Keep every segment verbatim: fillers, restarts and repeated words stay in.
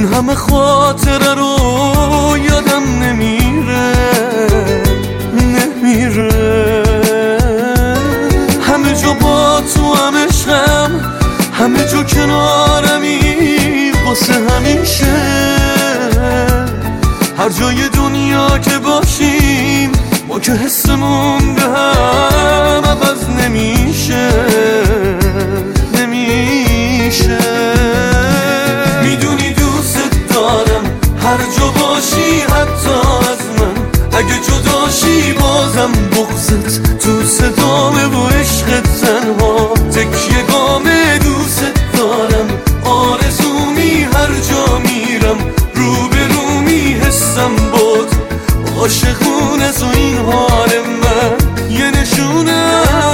همه خاطره رو یادم نمیره نمیره همه جا با تو هم عشقم، همه جا کنارمی واسه همیشه. هر جای دنیا که باشیم ما که حسمون به هم عوض نمیشه نمیشه. میدونی دوست دارم هر جا باشی حتی از من، اگه جداشی بازم بغضت تو صدامه و عشق تنها تکیه گامه. دوست دارم آرزومی هر جا میرم رو به رو میحسم باد عاشقون از این حال من یه نشونه.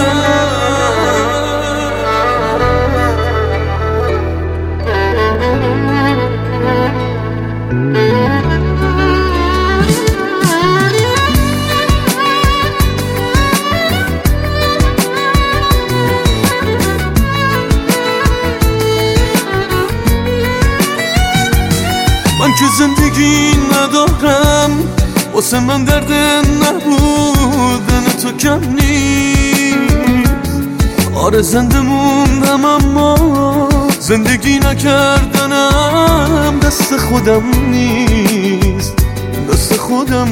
من که زندگی ندارم، واسه من درد نبودن تو کم نیست. آره زنده موندم اما زندگی نکردنم دست خودم نیست دست خودم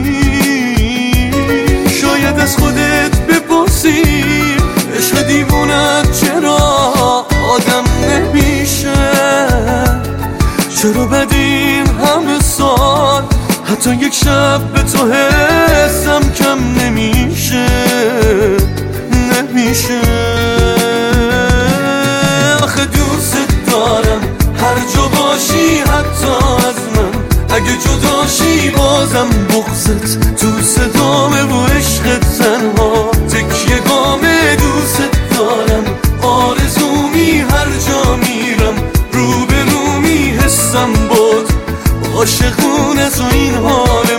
نیست. شاید از خودت بپرسی عشق دیوونت چرا آدم نمیشه، چرا بعد این همه سال حتی یک شب به تو حسم کم نمیشه نمیشه. آخه دوست دارم هر جا باشی حتی از من، اگه جداشی بازم بغضت تو صدامه و عشق تنها تکیه گامه. دوست دارم آرزومی هر جا میرم رو به رو میحسم باد عاشقون از این حال